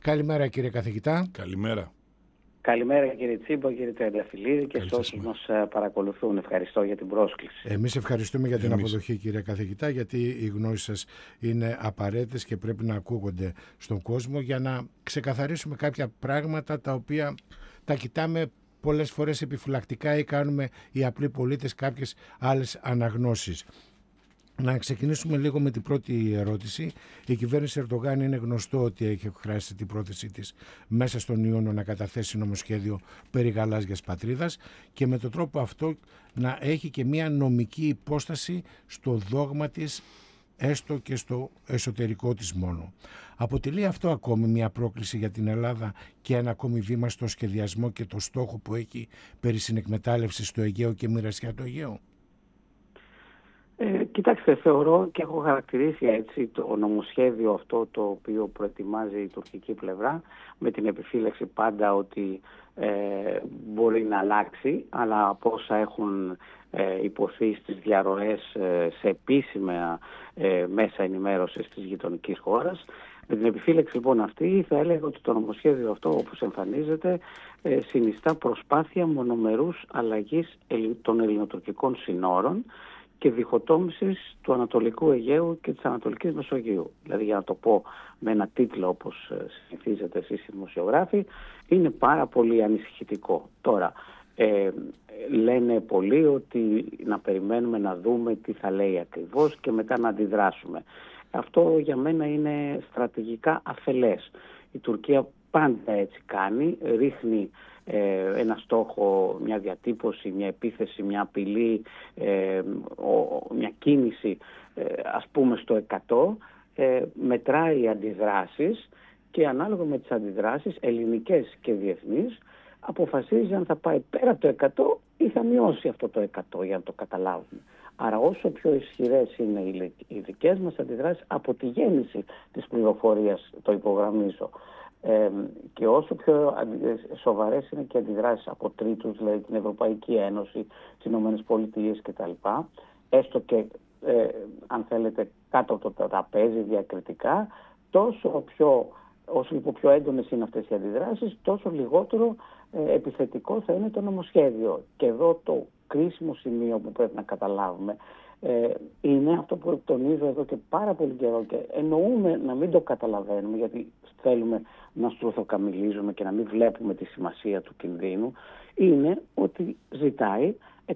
Καλημέρα κύριε καθηγητά. Καλημέρα. Καλημέρα κύριε Τσίμπο, κύριε Τριανταφυλλίδη και σε όσους μας παρακολουθούν. Ευχαριστώ για την πρόσκληση. Εμείς ευχαριστούμε για την αποδοχή κύριε καθηγητά, γιατί οι γνώσεις σας είναι απαραίτητες και πρέπει να ακούγονται στον κόσμο για να ξεκαθαρίσουμε κάποια πράγματα τα οποία τα κοιτάμε πολλές φορές επιφυλακτικά ή κάνουμε οι απλοί πολίτες κάποιες άλλες αναγνώσεις. Να ξεκινήσουμε λίγο με την πρώτη ερώτηση. Η κυβέρνηση Ερντογάν είναι γνωστό ότι έχει εκφράσει την πρόθεσή της μέσα στον Ιούνιο να καταθέσει νομοσχέδιο περί γαλάζιας πατρίδας και με τον τρόπο αυτό να έχει και μια νομική υπόσταση στο δόγμα της, έστω και στο εσωτερικό της μόνο. Αποτελεί αυτό ακόμη μια πρόκληση για την Ελλάδα και ένα ακόμη βήμα στο σχεδιασμό και το στόχο που έχει περί συνεκμετάλλευσης στο Αιγαίο και μοιρασιά του Αιγαίου? Κοιτάξτε, θεωρώ και έχω χαρακτηρίσει έτσι το νομοσχέδιο αυτό το οποίο προετοιμάζει η τουρκική πλευρά, με την επιφύλαξη πάντα ότι μπορεί να αλλάξει, αλλά από όσα έχουν υποθεί στις διαρροές σε επίσημα μέσα ενημέρωσης της γειτονικής χώρας. Με την επιφύλαξη λοιπόν αυτή θα έλεγα ότι το νομοσχέδιο αυτό, όπως εμφανίζεται, συνιστά προσπάθεια μονομερούς αλλαγής των ελληνοτουρκικών συνόρων και διχοτόμησης του Ανατολικού Αιγαίου και της Ανατολικής Μεσογείου. Δηλαδή, για να το πω με ένα τίτλο όπως συνηθίζετε εσείς οι δημοσιογράφοι, είναι πάρα πολύ ανησυχητικό. Τώρα, λένε πολλοί ότι να περιμένουμε να δούμε τι θα λέει ακριβώς και μετά να αντιδράσουμε. Αυτό για μένα είναι στρατηγικά αφελές. Η Τουρκία πάντα έτσι κάνει, ρίχνει ένα στόχο, μια διατύπωση, μια επίθεση, μια απειλή, μια κίνηση ας πούμε στο 100, μετράει αντιδράσεις και ανάλογα με τις αντιδράσεις ελληνικές και διεθνείς αποφασίζει αν θα πάει πέρα από το 100 ή θα μειώσει αυτό το 100 για να το καταλάβουμε. Άρα όσο πιο ισχυρές είναι οι δικές μας αντιδράσεις από τη γέννηση της πληροφορίας, το υπογραμμίζω, και όσο πιο σοβαρές είναι και αντιδράσεις από τρίτους, δηλαδή την Ευρωπαϊκή Ένωση, τις Ηνωμένες Πολιτείες κτλ., έστω και αν θέλετε κάτω από το τραπέζι διακριτικά, όσο λοιπόν πιο έντονες είναι αυτές οι αντιδράσεις, τόσο λιγότερο επιθετικό θα είναι το νομοσχέδιο. Και εδώ το κρίσιμο σημείο που πρέπει να καταλάβουμε είναι αυτό που τονίζω εδώ και πάρα πολύ καιρό και εννοούμε να μην το καταλαβαίνουμε, γιατί θέλουμε να στρουθοκαμιλίζουμε και να μην βλέπουμε τη σημασία του κινδύνου, είναι ότι ζητάει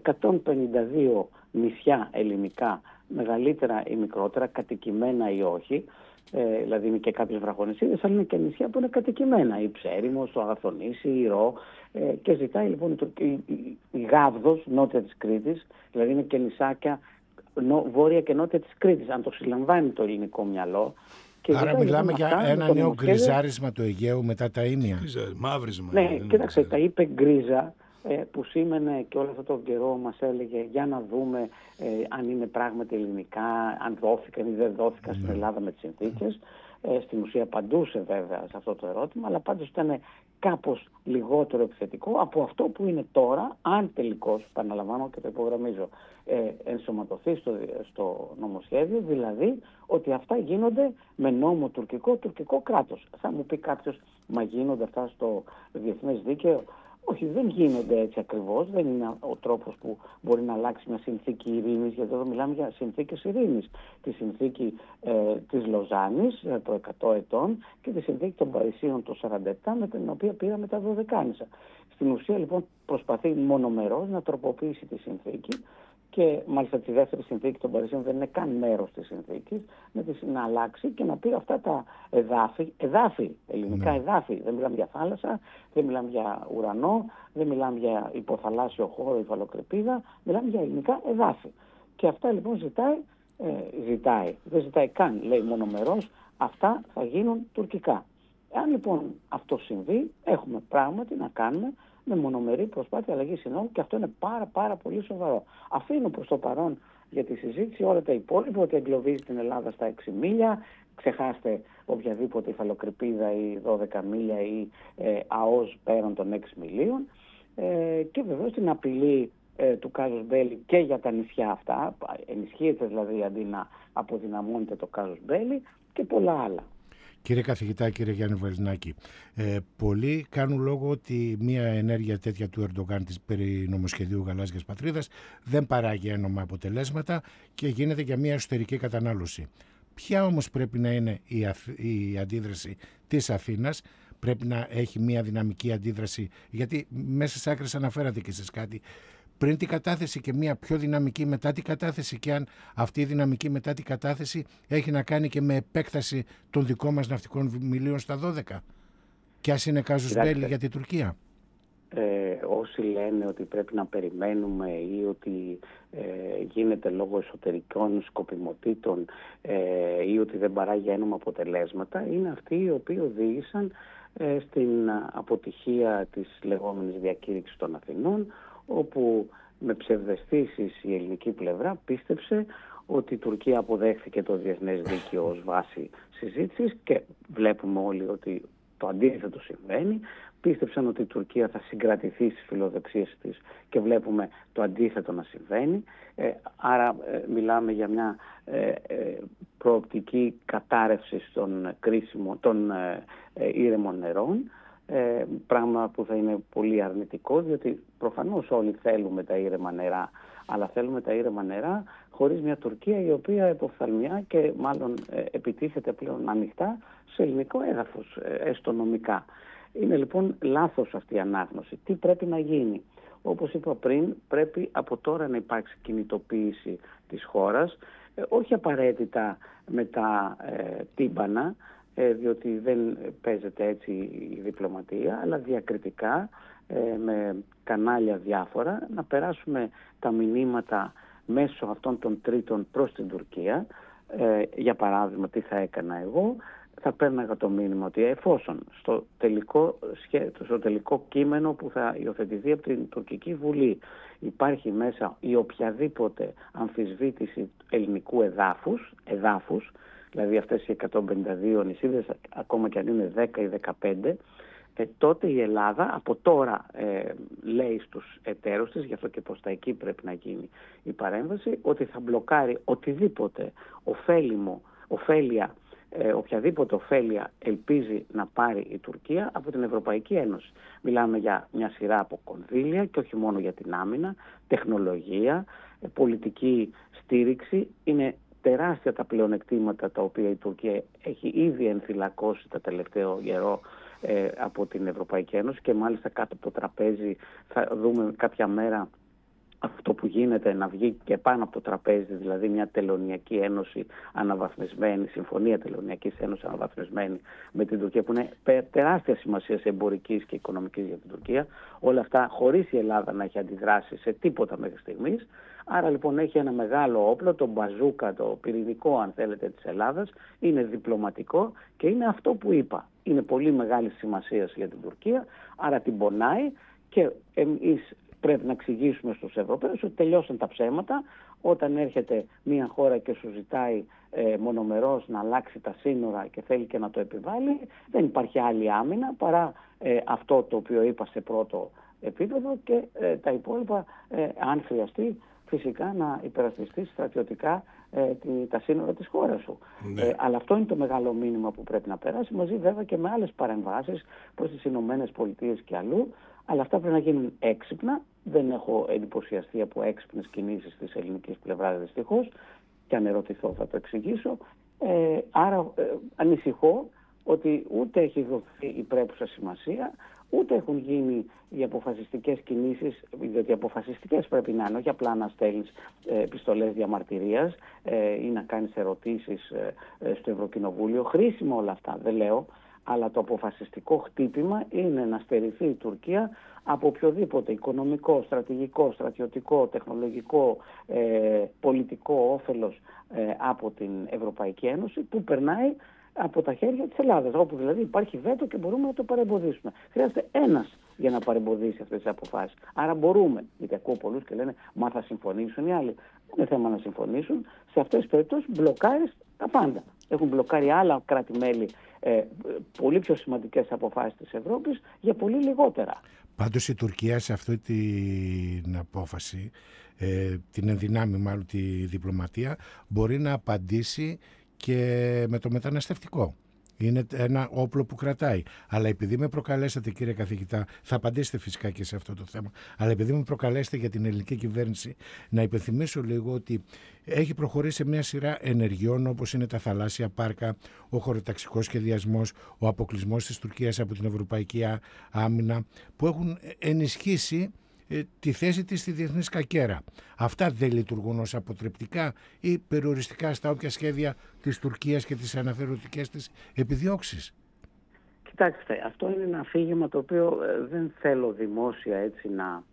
152 νησιά ελληνικά, μεγαλύτερα ή μικρότερα, κατοικημένα ή όχι, δηλαδή είναι και κάποιες βραχονησίδες, αλλά είναι και νησιά που είναι κατοικημένα, η Ψέριμος, το Αγαθονήσι, η Ρο, και ζητάει λοιπόν η Γάβδος, νότια της Κρήτης, δηλαδή είναι και νησάκια βόρεια και νότια της Κρήτης, αν το συλλαμβάνει το ελληνικό μυαλό. Και άρα μιλάμε για ένα νέο γκριζάρισμα του Αιγαίου μετά τα ίμια. Μαύρισμα. Ναι, κοίταξε, τα είπε γκρίζα, που σήμαινε και όλο αυτόν τον καιρό μας έλεγε για να δούμε αν είναι πράγματι ελληνικά, αν δόθηκαν ή δεν δόθηκαν στην Ελλάδα με τις συνθήκες. Στην ουσία απαντούσε βέβαια σε αυτό το ερώτημα, αλλά πάντως ήταν κάπως λιγότερο επιθετικό από αυτό που είναι τώρα, αν τελικώς, επαναλαμβάνω και το υπογραμμίζω, ενσωματωθεί στο νομοσχέδιο, δηλαδή ότι αυτά γίνονται με νόμο τουρκικό κράτος. Θα μου πει κάποιος, μα γίνονται αυτά στο διεθνές δίκαιο? Όχι, δεν γίνονται έτσι ακριβώς, δεν είναι ο τρόπος που μπορεί να αλλάξει μια συνθήκη ειρήνης, γιατί εδώ μιλάμε για συνθήκες ειρήνης. Τη συνθήκη της Λοζάνης το 100 ετών και τη συνθήκη των Παρισίων το 47, με την οποία πήραμε τα Δωδεκάνησα. Στην ουσία λοιπόν προσπαθεί μονομερώς να τροποποιήσει τη συνθήκη και μάλιστα τη δεύτερη συνθήκη των Παρισίων δεν είναι καν μέρος της συνθήκης, να αλλάξει και να πει αυτά τα εδάφη, ελληνικά εδάφη. Δεν μιλάμε για θάλασσα, δεν μιλάμε για ουρανό, δεν μιλάμε για υποθαλάσσιο χώρο, υφαλοκρηπίδα, μιλάμε για ελληνικά εδάφη. Και αυτά λοιπόν δεν ζητάει καν, λέει μονομερός, αυτά θα γίνουν τουρκικά. Αν λοιπόν αυτό συμβεί, έχουμε πράγματι να κάνουμε με μονομερή προσπάθεια αλλαγής συνόρων και αυτό είναι πάρα πολύ σοβαρό. Αφήνω προς το παρόν για τη συζήτηση όλα τα υπόλοιπα, ότι εγκλωβίζει την Ελλάδα στα 6 μίλια, ξεχάστε οποιαδήποτε υφαλοκρηπίδα ή 12 μίλια ή ΑΟΣ πέραν των 6 μιλίων, και βεβαίως την απειλή του κάζους μπέλι και για τα νησιά αυτά, ενισχύεται δηλαδή αντί να αποδυναμώνεται το κάζους μπέλι και πολλά άλλα. Κύριε καθηγητά, κύριε Γιάννη Βελινάκη, πολλοί κάνουν λόγο ότι μια ενέργεια τέτοια του Ερντογάν της περί νομοσχεδίου Γαλάζιας Πατρίδας δεν παράγει ένομα αποτελέσματα και γίνεται για μια εσωτερική κατανάλωση. Ποια όμως πρέπει να είναι η αντίδραση της Αθήνας? Πρέπει να έχει μια δυναμική αντίδραση, γιατί μέσα στις άκρες αναφέρατε και εσείς κάτι, πριν την κατάθεση και μια πιο δυναμική μετά την κατάθεση, και αν αυτή η δυναμική μετά την κατάθεση έχει να κάνει και με επέκταση των δικών μας ναυτικών βημιλίων στα 12, και ας είναι κάζους μπέλι για την Τουρκία. Όσοι λένε ότι πρέπει να περιμένουμε ή ότι γίνεται λόγω εσωτερικών σκοπιμοτήτων ή ότι δεν παράγει ένομα αποτελέσματα, είναι αυτοί οι οποίοι οδήγησαν στην αποτυχία της λεγόμενης διακήρυξης των Αθηνών, όπου με ψευδαισθήσεις η ελληνική πλευρά πίστεψε ότι η Τουρκία αποδέχθηκε το διεθνές δίκαιο ως βάση συζήτησης, και βλέπουμε όλοι ότι το αντίθετο συμβαίνει. Πίστεψαν ότι η Τουρκία θα συγκρατηθεί στις φιλοδοξίες της και βλέπουμε το αντίθετο να συμβαίνει. Άρα μιλάμε για μια προοπτική κατάρρευση των ήρεμων νερών, πράγμα που θα είναι πολύ αρνητικό, διότι προφανώς όλοι θέλουμε τα ήρεμα νερά, αλλά θέλουμε τα ήρεμα νερά χωρίς μια Τουρκία η οποία εποφθαλμιά και μάλλον επιτίθεται πλέον ανοιχτά σε ελληνικό έδαφος, έστω νομικά. Είναι λοιπόν λάθος αυτή η ανάγνωση. Τι πρέπει να γίνει? Όπως είπα πριν, πρέπει από τώρα να υπάρξει κινητοποίηση της χώρας, όχι απαραίτητα με τα τύμπανα, διότι δεν παίζεται έτσι η διπλωματία, αλλά διακριτικά, με κανάλια διάφορα, να περάσουμε τα μηνύματα μέσω αυτών των τρίτων προς την Τουρκία. Για παράδειγμα, τι θα έκανα εγώ? Θα παίρναγα το μήνυμα ότι εφόσον στο τελικό κείμενο που θα υιοθετηθεί από την Τουρκική Βουλή υπάρχει μέσα η οποιαδήποτε αμφισβήτηση ελληνικού εδάφους, δηλαδή αυτές οι 152 νησίδες, ακόμα και αν είναι 10 ή 15, τότε η Ελλάδα από τώρα λέει στους εταίρους της, γι' αυτό και προς τα εκεί πρέπει να γίνει η παρέμβαση, ότι θα μπλοκάρει οτιδήποτε οποιαδήποτε ωφέλεια ελπίζει να πάρει η Τουρκία από την Ευρωπαϊκή Ένωση. Μιλάμε για μια σειρά από κονδύλια και όχι μόνο για την άμυνα, τεχνολογία, πολιτική στήριξη. Είναι τεράστια τα πλεονεκτήματα τα οποία η Τουρκία έχει ήδη ενθυλακώσει τα τελευταίο καιρό από την Ευρωπαϊκή Ένωση, και μάλιστα κάτω από το τραπέζι θα δούμε κάποια μέρα αυτό που γίνεται να βγει και πάνω από το τραπέζι, δηλαδή μια τελωνειακή ένωση αναβαθμισμένη, συμφωνία τελωνειακής ένωσης αναβαθμισμένη με την Τουρκία, που είναι τεράστια σημασία εμπορικής και οικονομικής για την Τουρκία. Όλα αυτά χωρίς η Ελλάδα να έχει αντιδράσει σε τίποτα μέχρι στιγμής. Άρα λοιπόν έχει ένα μεγάλο όπλο, το μπαζούκα, το πυρηνικό αν θέλετε της Ελλάδας, είναι διπλωματικό και είναι αυτό που είπα. Είναι πολύ μεγάλη σημασία για την Τουρκία, άρα την πονάει, και εμείς πρέπει να εξηγήσουμε στους Ευρωπαίους ότι τελειώσαν τα ψέματα. Όταν έρχεται μια χώρα και σου ζητάει μονομερώς να αλλάξει τα σύνορα και θέλει και να το επιβάλλει, δεν υπάρχει άλλη άμυνα παρά αυτό το οποίο είπα σε πρώτο επίπεδο, και τα υπόλοιπα αν χρειαστεί φυσικά να υπερασπιστεί στρατιωτικά τα σύνορα της χώρας σου. Ναι. Αλλά αυτό είναι το μεγάλο μήνυμα που πρέπει να περάσει, μαζί βέβαια και με άλλες παρεμβάσεις προς τις Ηνωμένες Πολιτείες και αλλού. Αλλά αυτά πρέπει να γίνουν έξυπνα. Δεν έχω εντυπωσιαστεί από έξυπνες κινήσεις της ελληνικής πλευράς, δυστυχώς, και αν ερωτηθώ θα το εξηγήσω. Άρα ανησυχώ ότι ούτε έχει δοθεί η πρέπουσα σημασία, ούτε έχουν γίνει οι αποφασιστικές κινήσεις, διότι αποφασιστικές πρέπει να είναι, όχι απλά να στέλνεις επιστολές διαμαρτυρίας ή να κάνεις ερωτήσεις στο Ευρωκοινοβούλιο. Χρήσιμα όλα αυτά, δεν λέω, αλλά το αποφασιστικό χτύπημα είναι να στερηθεί η Τουρκία από οποιοδήποτε οικονομικό, στρατηγικό, στρατιωτικό, τεχνολογικό, πολιτικό όφελος από την Ευρωπαϊκή Ένωση, που περνάει από τα χέρια της Ελλάδας, όπου δηλαδή υπάρχει βέτο και μπορούμε να το παρεμποδίσουμε. Χρειάζεται ένας για να παρεμποδίσει αυτές τις αποφάσεις. Άρα μπορούμε, γιατί ακούω πολλούς και λένε μα θα συμφωνήσουν οι άλλοι. Δεν είναι θέμα να συμφωνήσουν. Σε αυτές τις περιπτώσεις μπλοκάρεις τα πάντα. Έχουν μπλοκάρει άλλα κράτη-μέλη πολύ πιο σημαντικές αποφάσεις της Ευρώπης για πολύ λιγότερα. Πάντως η Τουρκία σε αυτή την απόφαση, την ενδυνάμει μάλλον τη διπλωματία, μπορεί να απαντήσει και με το μεταναστευτικό. είναι ένα όπλο που κρατάει. Αλλά επειδή με προκαλέσατε, κύριε καθηγητά, θα απαντήσετε φυσικά και σε αυτό το θέμα, αλλά επειδή με προκαλέσετε για την ελληνική κυβέρνηση, να υπενθυμίσω λίγο ότι έχει προχωρήσει σε μια σειρά ενεργειών, όπως είναι τα θαλάσσια πάρκα, ο χωροταξικός σχεδιασμός, ο αποκλεισμός της Τουρκίας από την Ευρωπαϊκή Άμυνα, που έχουν ενισχύσει τη θέση της στη διεθνή σκακέρα. Αυτά δεν λειτουργούν ως αποτρεπτικά ή περιοριστικά στα όποια σχέδια της Τουρκίας και τις αναφεροτικές της επιδιώξεις? Κοιτάξτε, αυτό είναι ένα αφήγημα το οποίο δεν θέλω δημόσια έτσι να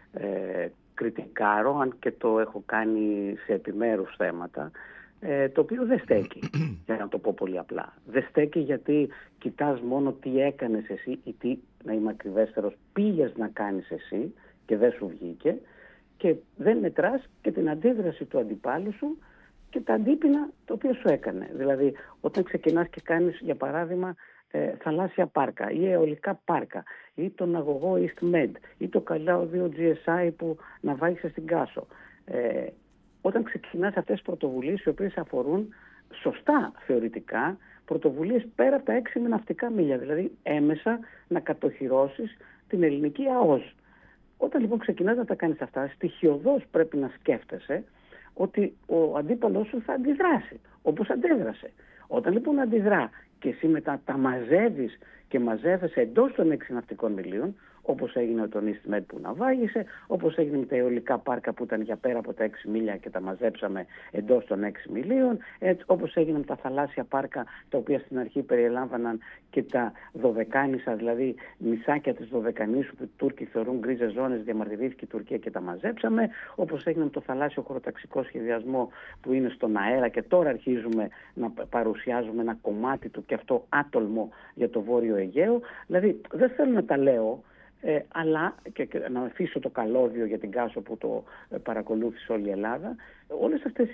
κριτικάρω, αν και το έχω κάνει σε επιμέρους θέματα, το οποίο δεν στέκει, για να το πω πολύ απλά. Δεν στέκει γιατί κοιτάς μόνο τι έκανες εσύ ή τι, να είμαι ακριβέστερος, πήγες να κάνεις εσύ και δεν σου βγήκε, και δεν μετράς και την αντίδραση του αντιπάλου σου και τα αντίπεινα το οποίο σου έκανε. Δηλαδή, όταν ξεκινάς και κάνεις, για παράδειγμα, θαλάσσια πάρκα ή αιωλικά πάρκα ή τον αγωγό EastMed ή το καλώδιο GSI που ναυάγησε στην Κάσο, όταν ξεκινάς αυτές τις πρωτοβουλίες, οι οποίες αφορούν σωστά θεωρητικά πρωτοβουλίες πέρα από τα 6 ναυτικά μίλια, δηλαδή έμεσα να κατοχυρώσεις την ελληνική ΑΟΣ. Όταν λοιπόν ξεκινάς να τα κάνεις αυτά, στοιχειωδώς πρέπει να σκέφτεσαι ότι ο αντίπαλός σου θα αντιδράσει, όπως αντέδρασε. Όταν λοιπόν αντιδρά και εσύ μετά τα μαζεύεις και μαζεύεσαι εντός των 6 ναυτικών μιλίων, όπως έγινε με τον EastMed που ναυάγησε, όπως έγινε με τα αιωλικά πάρκα που ήταν για πέρα από τα 6 μίλια και τα μαζέψαμε εντός των 6 μιλίων, όπως έγινε με τα θαλάσσια πάρκα, τα οποία στην αρχή περιελάμβαναν και τα Δωδεκάνησα, δηλαδή νησάκια της Δωδεκανήσου που οι Τούρκοι θεωρούν γκρίζες ζώνες, διαμαρτυρήθηκε η Τουρκία και τα μαζέψαμε, όπως έγινε με το θαλάσσιο χωροταξικό σχεδιασμό που είναι στον αέρα και τώρα αρχίζουμε να παρουσιάζουμε ένα κομμάτι του και αυτό άτολμο για το Βόρειο Αιγαίο. Δηλαδή δεν θέλω να τα λέω, αλλά και να αφήσω το καλώδιο για την Κάσο που το παρακολούθησε όλη η Ελλάδα. Όλες αυτές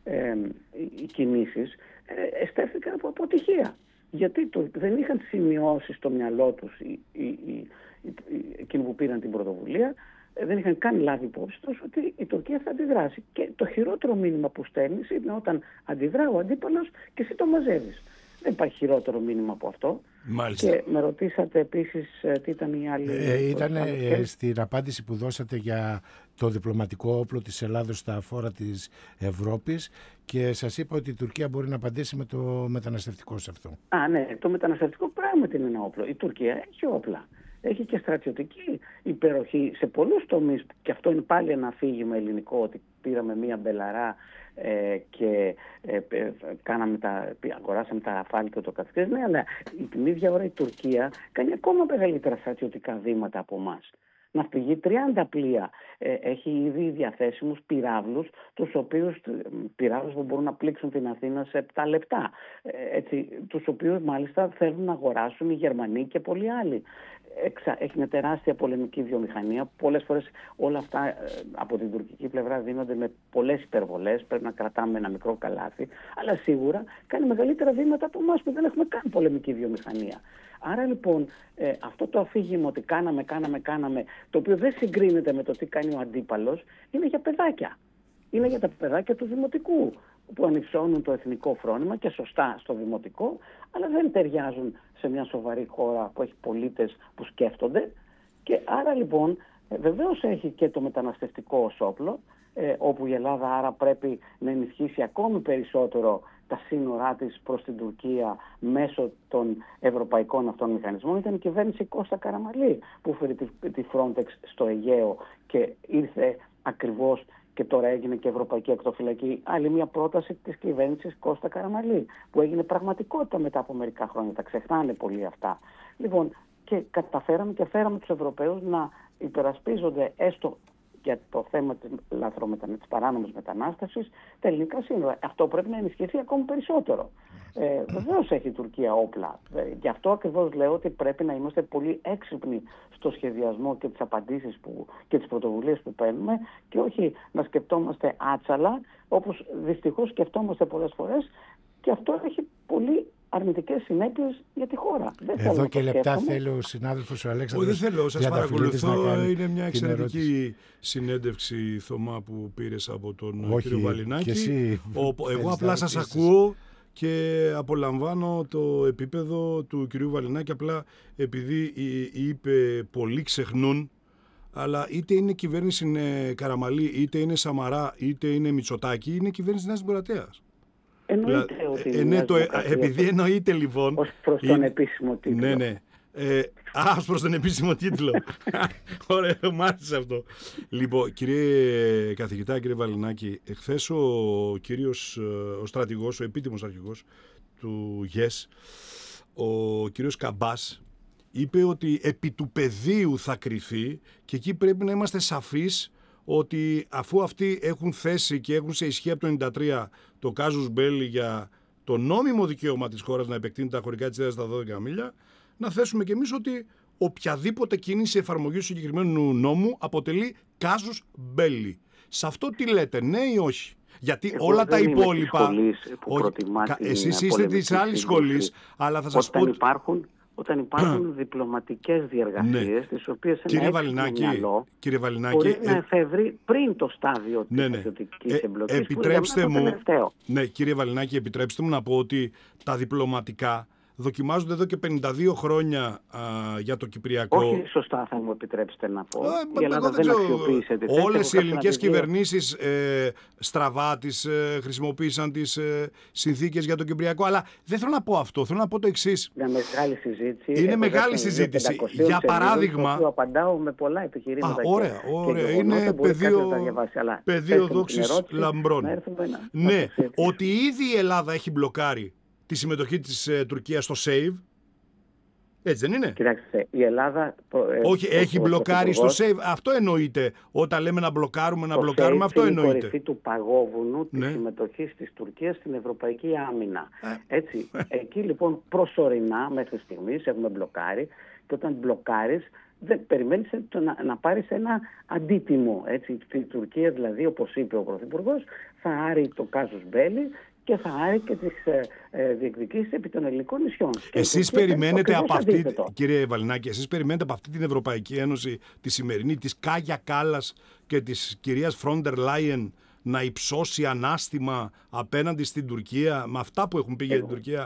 οι κινήσεις εστέφθηκαν από αποτυχία, γιατί δεν είχαν σημειώσει στο μυαλό τους εκείνοι που πήραν την πρωτοβουλία, δεν είχαν καν λάβει υπόψη τους ότι η Τουρκία θα αντιδράσει. Και το χειρότερο μήνυμα που στέλνεις είναι όταν αντιδρά ο αντίπαλος και εσύ το μαζεύεις. Δεν υπάρχει χειρότερο μήνυμα από αυτό. Μάλιστα. Και με ρωτήσατε επίσης τι ήταν η άλλη... Ήταν στην απάντηση που δώσατε για το διπλωματικό όπλο της Ελλάδος στα φόρα της Ευρώπης και σας είπα ότι η Τουρκία μπορεί να απαντήσει με το μεταναστευτικό σε αυτό. Ναι, το μεταναστευτικό πράγματι είναι ένα όπλο. Η Τουρκία έχει όπλα. Έχει και στρατιωτική υπεροχή σε πολλούς τομείς, και αυτό είναι πάλι ένα αφήγημα ελληνικό, ότι πήραμε μία μπελαρά και αγοράσαμε τα Ραφάλ και το καθεξής. Ναι, αλλά την ίδια ώρα η Τουρκία κάνει ακόμα μεγαλύτερα στρατιωτικά βήματα από εμάς. Ναυπηγεί 30 πλοία. Έχει ήδη διαθέσιμους πυράβλους, πυράβλους που μπορούν να πλήξουν την Αθήνα σε 7 λεπτά. Τους οποίους μάλιστα θέλουν να αγοράσουν οι Γερμανοί και πολλοί άλλοι. Έχει μια τεράστια πολεμική βιομηχανία. Πολλές φορές όλα αυτά από την τουρκική πλευρά δίνονται με πολλές υπερβολές. Πρέπει να κρατάμε ένα μικρό καλάθι. Αλλά σίγουρα κάνει μεγαλύτερα βήματα από εμάς που δεν έχουμε καν πολεμική βιομηχανία. Άρα λοιπόν αυτό το αφήγημα ότι κάναμε, το οποίο δεν συγκρίνεται με το τι κάνει ο αντίπαλος, είναι για παιδάκια. Είναι για τα παιδάκια του δημοτικού που ανυψώνουν το εθνικό φρόνημα, και σωστά στο δημοτικό, αλλά δεν ταιριάζουν σε μια σοβαρή χώρα που έχει πολίτες που σκέφτονται. Και άρα λοιπόν βεβαίως έχει και το μεταναστευτικό ως όπλο, όπου η Ελλάδα άρα πρέπει να ενισχύσει ακόμη περισσότερο τα σύνορά της προς την Τουρκία μέσω των ευρωπαϊκών αυτών μηχανισμών. Ήταν η κυβέρνηση Κώστα Καραμαλή που φέρει τη Frontex στο Αιγαίο και ήρθε ακριβώς, και τώρα έγινε και Ευρωπαϊκή Ακτοφυλακή. Άλλη μια πρόταση της κυβέρνησης Κώστα Καραμαλή που έγινε πραγματικότητα μετά από μερικά χρόνια. Τα ξεχνάνε πολύ αυτά. Λοιπόν, και καταφέραμε και φέραμε τους Ευρωπαίους να υπερασπίζονται έστω για το θέμα της παράνομης μετανάστευσης τα ελληνικά σύνορα. Αυτό πρέπει να ενισχυθεί ακόμη περισσότερο. Βεβαίως έχει η Τουρκία όπλα. Γι' αυτό ακριβώς λέω ότι πρέπει να είμαστε πολύ έξυπνοι στο σχεδιασμό και τις απαντήσεις και τις πρωτοβουλίες που παίρνουμε, και όχι να σκεφτόμαστε άτσαλα, όπως δυστυχώς σκεφτόμαστε πολλές φορές, και αυτό έχει πολύ αρνητικές συνέπειες για τη χώρα. Εδώ και λεπτά θέλει ο συνάδελφος ο Αλέξανδρος. Δεν θέλω, σας παρακολουθώ. Είναι μια εξαιρετική συνέντευξη, Θωμά, που πήρες από τον κύριο Βαλινάκη. Εγώ απλά σας ακούω και απολαμβάνω το επίπεδο του κυρίου Βαλινάκη, απλά επειδή είπε πολλοί ξεχνούν, αλλά είτε είναι κυβέρνηση Καραμαλή, είτε είναι Σαμαρά, είτε είναι Μητσοτάκη, είναι κυβέρνηση Νέας Δημοκρατίας. Εννοείται ότι επειδή εννοείται λοιπόν... Ως προς τον επίσημο τίτλο. Ναι. Ως προς τον επίσημο τίτλο. Ωραία, μ' άρεσε αυτό. Λοιπόν, κύριε καθηγητά, κύριε Βαλινάκη, εχθές ο κύριος, ο στρατηγός, ο επίτιμος αρχηγός του ΓΕΣ, ο κύριος Καμπάς, είπε ότι επί του πεδίου θα κριθεί, και εκεί πρέπει να είμαστε σαφείς ότι αφού αυτοί έχουν θέσει και έχουν σε ισχύ από το 1993 το κάζους μπέλι για το νόμιμο δικαίωμα της χώρας να επεκτείνει τα χωρικά της έδρας στα 12 μίλια, να θέσουμε κι εμείς ότι οποιαδήποτε κίνηση εφαρμογής του συγκεκριμένου νόμου αποτελεί κάζους μπέλι. Σε αυτό τι λέτε, ναι ή όχι? Γιατί εγώ όλα τα υπόλοιπα... Εσείς είστε της άλλης σχολής, αλλά θα σας πω... Όταν υπάρχουν διπλωματικές διεργασίες, τις οποίες ένα έξυπνο μυαλό μπορεί να εφεύρει πριν το στάδιο της στρατιωτικής εμπλοκής, επιτρέψτε μου, κύριε Βαλινάκη, επιτρέψτε μου να πω ότι τα διπλωματικά δοκιμάζονται εδώ και 52 χρόνια για το Κυπριακό. Όχι σωστά, θα μου επιτρέψετε να πω. Η Ελλάδα δεν αξιοποίησε τη θέση. Όλες οι ελληνικές κυβερνήσεις στραβά τις χρησιμοποίησαν τις συνθήκες για το Κυπριακό. Αλλά δεν θέλω να πω αυτό. Θέλω να πω το εξής. Είναι μεγάλη συζήτηση. Είναι μεγάλη συζήτηση. Για παράδειγμα. Εγώ απαντάω με πολλά επιχειρήματα. Ωραία. Είναι πεδίο δόξης λαμπρών. Ναι, ότι ήδη η Ελλάδα έχει μπλοκάρει τη συμμετοχή της Τουρκίας στο SAVE. Έτσι δεν είναι? Κοιτάξτε, η Ελλάδα... Όχι, έχει μπλοκάρει στο SAVE. Αυτό εννοείται. Όταν λέμε να μπλοκάρουμε, αυτό εννοείται. Είναι η κορυφή του παγόβουνου της συμμετοχής της Τουρκίας στην Ευρωπαϊκή Άμυνα. Έτσι, εκεί λοιπόν προσωρινά μέχρι στιγμής έχουμε μπλοκάρει, και όταν μπλοκάρεις δεν περιμένεις να πάρεις ένα αντίτιμο. Έτσι, η Τουρκία δηλαδή, όπως είπε ο Πρωθυπουργός, θα άρει το κάζους μπέλι και θα άρει και τις διεκδικήσεις επί των ελληνικών νησιών. Εσείς περιμένετε από αυτή, κύριε Βαλινάκη, εσείς περιμένετε από αυτή την Ευρωπαϊκή Ένωση, τη σημερινή, της Κάγια Κάλλας και της κυρίας Φρόντερ Λάιεν, να υψώσει ανάστημα απέναντι στην Τουρκία, με αυτά που έχουν πει για την Τουρκία,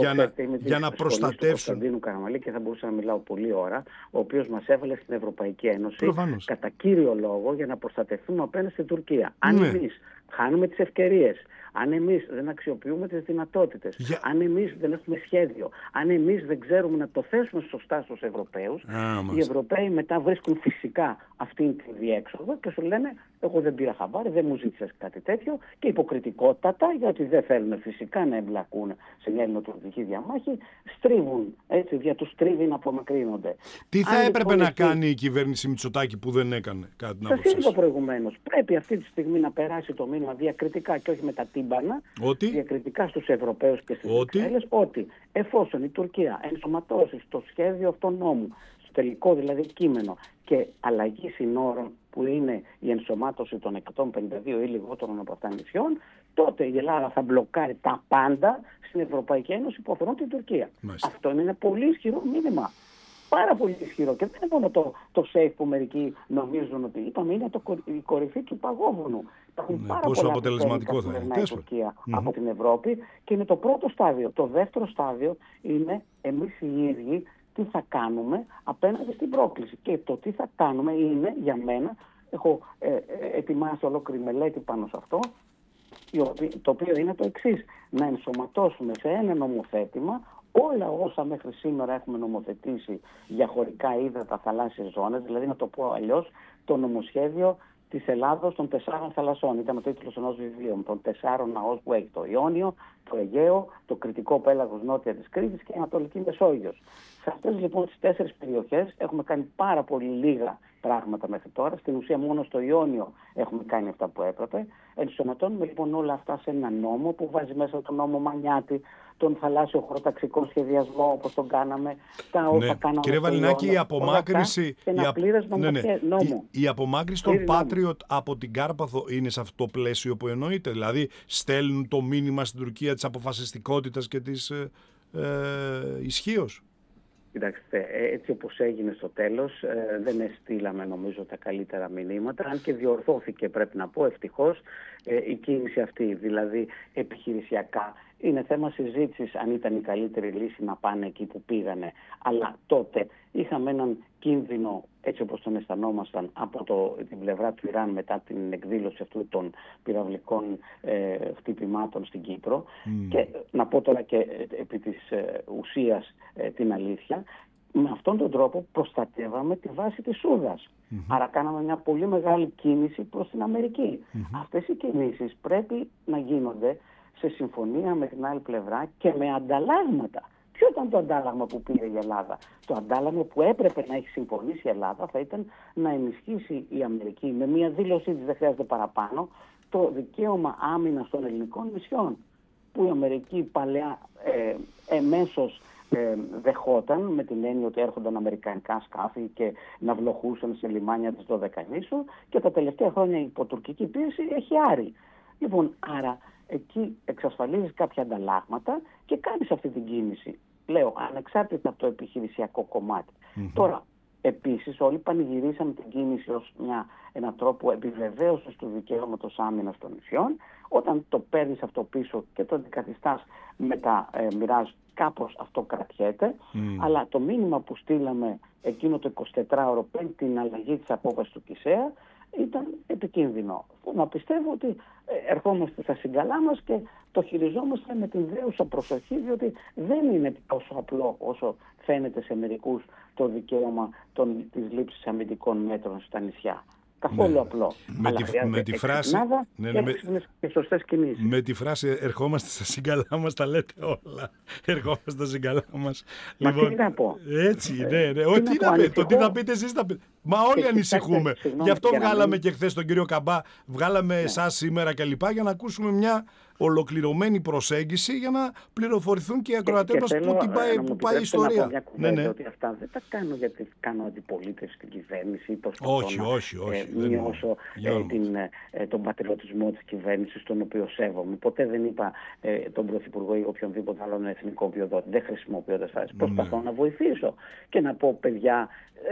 για να προστατεύσουν? Του Κωνσταντίνου Καραμαλή, και θα μπορούσα να μιλάω πολλή ώρα, ο οποίος μας έβαλε στην Ευρωπαϊκή Ένωση κατά κύριο λόγο για να προστατευτούμε απέναντι στην Τουρκία. Αν εμείς χάνουμε τις ευκαιρίες, αν εμείς δεν αξιοποιούμε τις δυνατότητες, αν εμείς δεν έχουμε σχέδιο, αν εμείς δεν ξέρουμε να το θέσουμε σωστά στους Ευρωπαίους, οι Ευρωπαίοι μετά βρίσκουν φυσικά αυτήν την διέξοδο και σου λένε: εγώ δεν πήρα χαμπάρι, δεν μου ζήτησες κάτι τέτοιο, και υποκριτικότατα, γιατί δεν θέλουν φυσικά να εμπλακούν σε μια ελληνοτουρκική διαμάχη, στρίβουν, έτσι, τους τρίβει να απομακρύνονται. Τι θα έπρεπε να κάνει η κυβέρνηση Μητσοτάκη που δεν έκανε, κατά την άποψή σας? Σας είπα προηγουμένως, πρέπει αυτή τη στιγμή να περάσει το μήνυμα διακριτικά και όχι με τα τύμπανα, διακριτικά στους Ευρωπαίους και στις Βρυξέλλες, ότι εφόσον η Τουρκία ενσωματώσει στο σχέδιο αυτού νόμου, στο τελικό δηλαδή κείμενο, και αλλαγή συνόρων που είναι η ενσωμάτωση των 152 ή λιγότερων από αυτά νησιών, τότε η Ελλάδα θα μπλοκάρει τα πάντα στην Ευρωπαϊκή Ένωση που αφορούν την Τουρκία. Αυτό είναι ένα πολύ ισχυρό μήνυμα. Πάρα πολύ ισχυρό. Και δεν είναι μόνο το SAFE που μερικοί νομίζουν ότι είπαμε, είναι η κορυφή του παγόβουνου. Υπάρχουν πάρα πολλά αποτελεσματικό θα είναι η Τουρκία από την Ευρώπη, και είναι το πρώτο στάδιο. Το δεύτερο στάδιο είναι εμείς οι ίδιοι τι θα κάνουμε απέναντι στην πρόκληση. Και το τι θα κάνουμε είναι, για μένα, έχω ετοιμάσει ολόκληρη μελέτη πάνω σε αυτό, το οποίο είναι το εξής: να ενσωματώσουμε σε ένα νομοθέτημα όλα όσα μέχρι σήμερα έχουμε νομοθετήσει για χωρικά ύδατα, θαλάσσιες ζώνες, δηλαδή, να το πω αλλιώς, το νομοσχέδιο της Ελλάδος των 4 θαλασσών. Ήταν ο τίτλος ενός βιβλίου, των 4 ναός που έχει: το Ιόνιο, το Αιγαίο, το Κρητικό πέλαγος νότια της Κρήτης και η Ανατολική Μεσόγειος. Σε αυτές λοιπόν τις 4 περιοχές έχουμε κάνει πάρα πολύ λίγα πράγματα μέχρι τώρα. Στην ουσία μόνο στο Ιόνιο έχουμε κάνει αυτά που έπρεπε. Ενσωματώνουμε λοιπόν όλα αυτά σε ένα νόμο που βάζει μέσα τον νόμο Μανιάτη, τον θαλάσσιο χωροταξικό σχεδιασμό, όπως τον κάναμε, τα όσα κάναμε. Κύριε Βαλινάκη, η απομάκρυνση, η απομάκρυνση των Patriot από την Κάρπαθο είναι σε αυτό το πλαίσιο που εννοείται? Δηλαδή στέλνουν το μήνυμα στην Τουρκία της αποφασιστικότητας και της ισχύως? Κοιτάξτε, έτσι όπως έγινε στο τέλος, δεν στείλαμε νομίζω τα καλύτερα μηνύματα, αν και διορθώθηκε, πρέπει να πω, ευτυχώς, η κίνηση αυτή. Δηλαδή επιχειρησιακά Είναι θέμα συζήτησης αν ήταν η καλύτερη λύση να πάνε εκεί που πήγανε. Αλλά τότε είχαμε έναν κίνδυνο, έτσι όπως τον αισθανόμασταν, από την πλευρά του Ιράν μετά την εκδήλωση αυτού των πυραυλικών χτυπημάτων στην Κύπρο. Και να πω τώρα και επί της ουσίας την αλήθεια, με αυτόν τον τρόπο προστατεύαμε τη βάση της Σούδας. Άρα κάναμε μια πολύ μεγάλη κίνηση προς την Αμερική. Αυτές οι κινήσεις πρέπει να γίνονται σε συμφωνία με την άλλη πλευρά και με ανταλλάγματα. Ποιο ήταν το αντάλλαγμα που πήρε η Ελλάδα? Το αντάλλαγμα που έπρεπε να έχει συμφωνήσει η Ελλάδα θα ήταν να ενισχύσει η Αμερική με μια δήλωσή της, δεν χρειάζεται παραπάνω, το δικαίωμα άμυνας των ελληνικών νησιών, που η Αμερική παλαιά εμέσως δεχόταν, με την έννοια ότι έρχονταν αμερικανικά σκάφη και ναυλοχούσαν σε λιμάνια της Δωδεκανήσου, και τα τελευταία χρόνια υπό τουρκική πίεση έχει άρει. Λοιπόν, άρα εκεί εξασφαλίζεις κάποια ανταλλάγματα και κάνεις αυτή την κίνηση. Λέω, ανεξάρτητα από το επιχειρησιακό κομμάτι. Τώρα, επίσης, όλοι πανηγυρίσαμε την κίνηση ως έναν τρόπο επιβεβαίωσης του δικαιώματος άμυνας των νησιών. Όταν το παίρνεις αυτό πίσω και το αντικαθιστάς με τα Μιράζ, κάπως αυτό κρατιέται. Αλλά το μήνυμα που στείλαμε εκείνο το 24ωρο πριν την αλλαγή της απόφασης του ΚΙΣΕΑ ήταν επικίνδυνο. Να πιστεύω ότι ερχόμαστε στα συγκαλά μας και το χειριζόμαστε με την δέουσα προσοχή, διότι δεν είναι τόσο απλό όσο φαίνεται σε μερικούς το δικαίωμα της λήψης αμυντικών μέτρων στα νησιά. Καθόλου απλό. Με τη φράση και σωστές κινήσεις. Με τη φράση ερχόμαστε στα συγκαλά μας, τα λέτε όλα. Ερχόμαστε στα συγκαλά μας. Μα λοιπόν, τι να πω. Έτσι, ναι. Το τι θα πείτε εσείς θα πείτε. Μα όλοι ανησυχούμε. Γι' αυτό βγάλαμε και χθες τον κύριο Καμπά, βγάλαμε εσάς σήμερα κλπ. Για να ακούσουμε μια ολοκληρωμένη προσέγγιση για να πληροφορηθούν και οι ακροατές μας πού πάει η ιστορία. Ναι. Ότι αυτά δεν τα κάνω γιατί κάνω αντιπολίτευση στην κυβέρνηση ή όχι. μειώσω τον πατριωτισμό της κυβέρνησης, τον οποίο σέβομαι. Ποτέ δεν είπα τον Πρωθυπουργό ή οποιονδήποτε άλλον εθνικό βιοδότη. Δεν χρησιμοποιώ τις φράσεις. Προσπαθώ να βοηθήσω και να πω, παιδιά,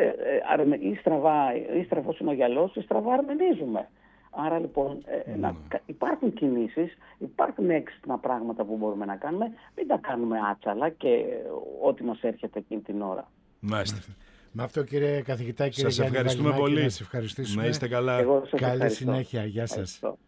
ή στραβός είναι ο γυαλός ή στραβά αρμενίζουμε. Άρα λοιπόν υπάρχουν κινήσεις, υπάρχουν έξυπνα πράγματα που μπορούμε να κάνουμε. Μην τα κάνουμε άτσαλα και ό,τι μας έρχεται εκείνη την ώρα. Μάλιστα. Με αυτό, κύριε καθηγητά, κύριε σας ευχαριστούμε πολύ. Να σας ευχαριστήσουμε. Να είστε καλά. Καλή συνέχεια. Γεια σας.